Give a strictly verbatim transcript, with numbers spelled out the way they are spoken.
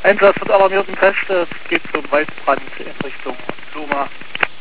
Einsatz mit alarmierten Kräfte, es geht zum Waldbrand in Richtung Loma.